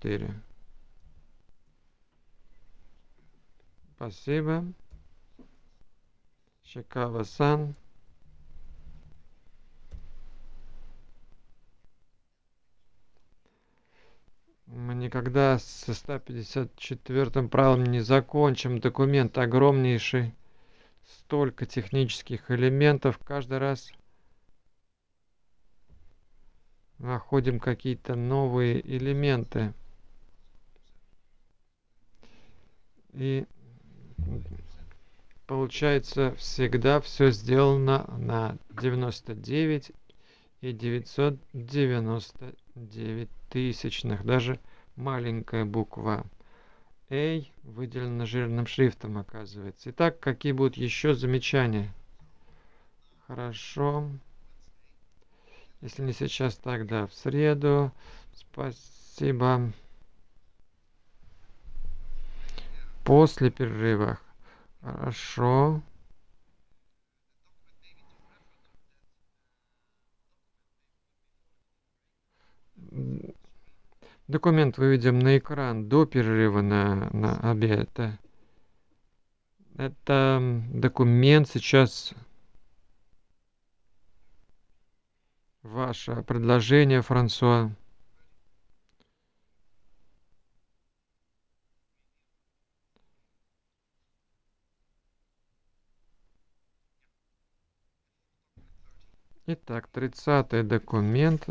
4. Спасибо. Шикава-сан. Мы никогда со 154-м правилом не закончим документ огромнейший. Столько технических элементов. Каждый раз находим какие-то новые элементы. И получается, всегда все сделано на 99,999 тысячных. Даже маленькая буква A выделена жирным шрифтом, оказывается. Итак, какие будут еще замечания? Хорошо. Если не сейчас, тогда в среду. Спасибо. После перерыва. Хорошо. Документ выведем на экран до перерыва на обед. Это документ сейчас. Ваше предложение, Франсуа. Итак, 30-й документ.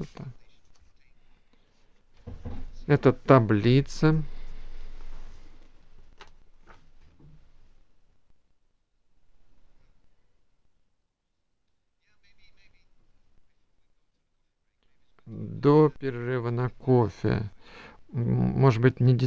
Это таблица. До перерыва на кофе. Может быть, не